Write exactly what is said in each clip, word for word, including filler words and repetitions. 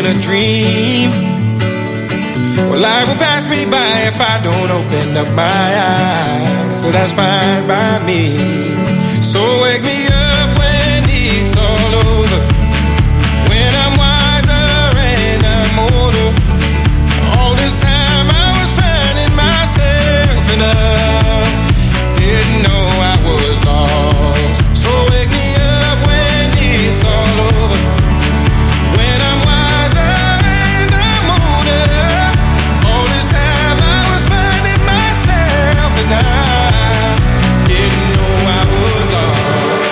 in a dream. Well, life will pass me by if I don't open up my eyes. So that's fine by me. So wake me up when it's all over, when I'm wiser and I'm older. All this time I was finding myself and I didn't know I was lost. So wake me up when it's all over, when I'm wiser and I'm older. All this time I was finding myself and I didn't know I was lost.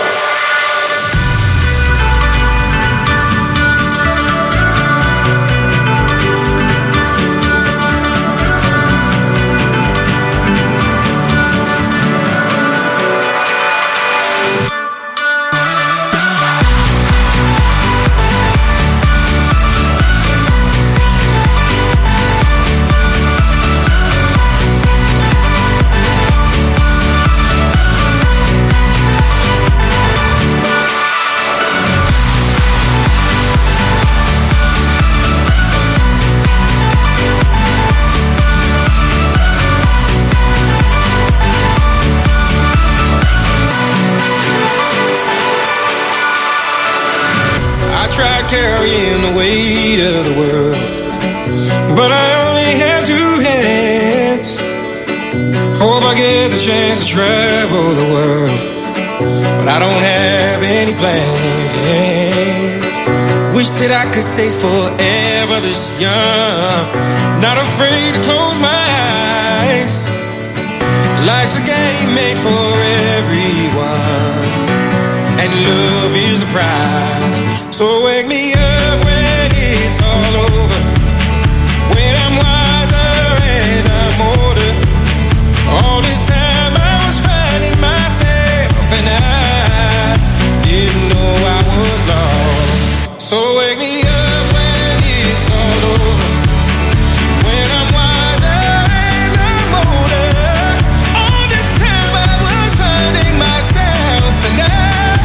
Carrying the weight of the world, but I only have two hands. Hope I get the chance to travel the world, but I don't have any plans. Wish that I could stay forever this young, not afraid to close my eyes. Life's a game made for everyone, and love is the prize. So wake me up when it's all over, when I'm wiser and I'm older. All this time I was finding myself and I didn't know I was lost. So wake me up when it's all over, when I'm wiser and I'm older. All this time I was finding myself and I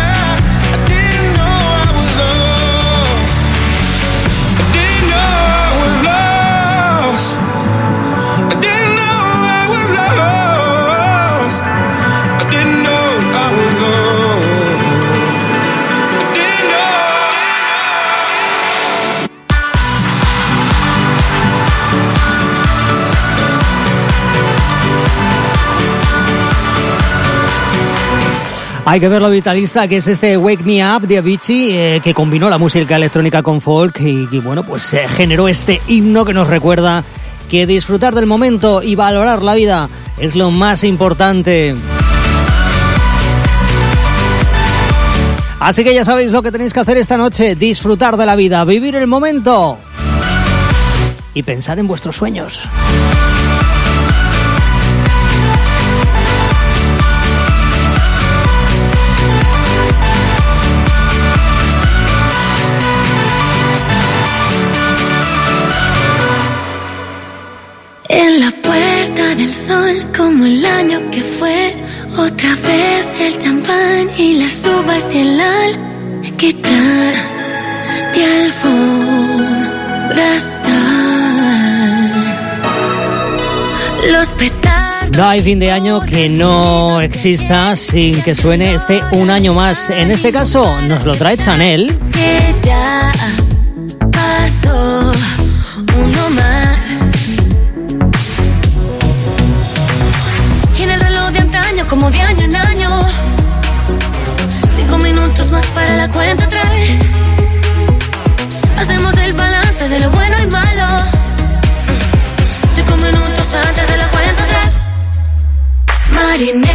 Hay que ver lo vitalista que es este Wake Me Up de Avicii, eh, que combinó la música electrónica con folk y, y bueno, pues eh, generó este himno que nos recuerda que disfrutar del momento y valorar la vida es lo más importante. Así que ya sabéis lo que tenéis que hacer esta noche: disfrutar de la vida, vivir el momento y pensar en vuestros sueños. En la puerta del sol, como el año que fue, otra vez el champán y las uvas y el alquitrán de alfombra. Los petardos. No hay fin de año que no exista sin que suene este Un Año Más. En este caso nos lo trae Chanel. Que ya pasó uno más. Como de año en año, cinco minutos más para la cuenta atrás. Hacemos el balance de lo bueno y malo. Cinco minutos antes de la cuenta atrás. Marinero.